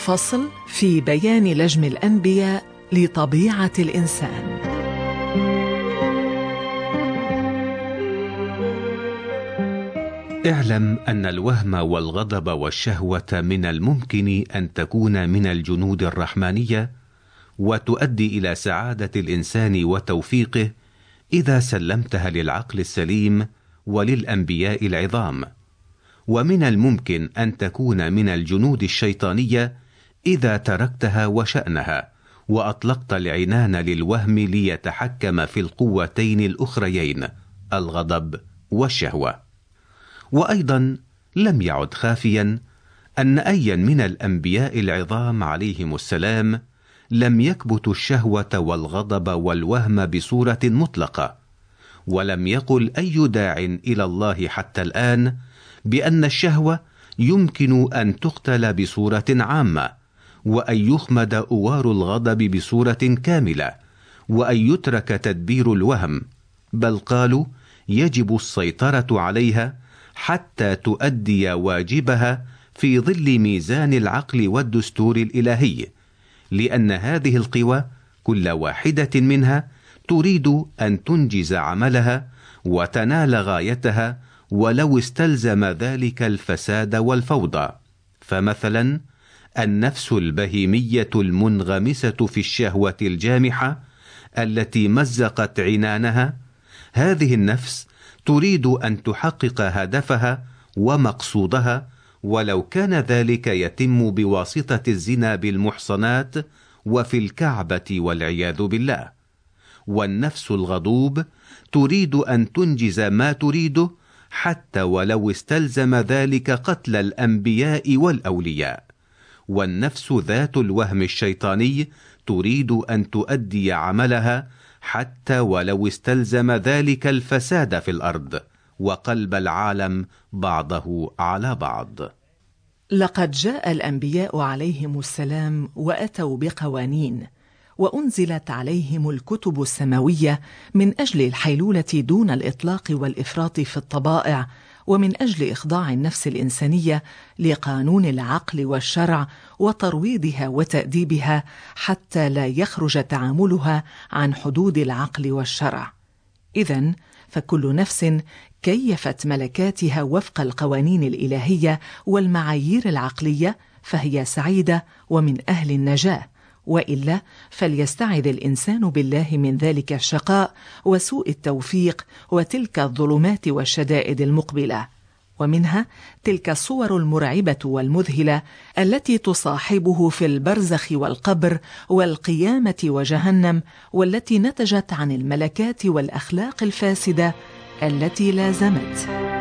فصل في بيان لجم الأنبياء لطبيعة الإنسان. اعلم أن الوهم والغضب والشهوة من الممكن أن تكون من الجنود الرحمانية وتؤدي إلى سعادة الإنسان وتوفيقه إذا سلمتها للعقل السليم وللأنبياء العظام، ومن الممكن أن تكون من الجنود الشيطانية إذا تركتها وشأنها وأطلقت العنان للوهم ليتحكم في القوتين الأخريين الغضب والشهوة. وأيضا لم يعد خافيا أن أيا من الأنبياء العظام عليهم السلام لم يكبتوا الشهوة والغضب والوهم بصورة مطلقة، ولم يقل أي داع إلى الله حتى الآن بأن الشهوة يمكن أن تقتل بصورة عامة، وأن يخمد أوار الغضب بصورة كاملة، وأن يترك تدبير الوهم، بل قالوا يجب السيطرة عليها حتى تؤدي واجبها في ظل ميزان العقل والدستور الإلهي، لأن هذه القوى كل واحدة منها تريد أن تنجز عملها وتنال غايتها ولو استلزم ذلك الفساد والفوضى. فمثلا النفس البهيمية المنغمسة في الشهوة الجامحة التي مزقت عنانها، هذه النفس تريد أن تحقق هدفها ومقصودها، ولو كان ذلك يتم بواسطة الزنا بالمحصنات وفي الكعبة والعياذ بالله. والنفس الغضوب تريد أن تنجز ما تريده حتى ولو استلزم ذلك قتل الأنبياء والأولياء. والنفس ذات الوهم الشيطاني تريد أن تؤدي عملها حتى ولو استلزم ذلك الفساد في الأرض وقلب العالم بعضه على بعض. لقد جاء الأنبياء عليهم السلام وأتوا بقوانين، وأنزلت عليهم الكتب السماوية من أجل الحيلولة دون الإطلاق والإفراط في الطبائع، ومن أجل إخضاع النفس الإنسانية لقانون العقل والشرع وترويضها وتأديبها حتى لا يخرج تعاملها عن حدود العقل والشرع. إذن فكل نفس كيفت ملكاتها وفق القوانين الإلهية والمعايير العقلية فهي سعيدة ومن أهل النجاة، وإلا فليستعذ الإنسان بالله من ذلك الشقاء وسوء التوفيق وتلك الظلمات والشدائد المقبلة. ومنها تلك الصور المرعبة والمذهلة التي تصاحبه في البرزخ والقبر والقيامة وجهنم، والتي نتجت عن الملكات والأخلاق الفاسدة التي لازمت.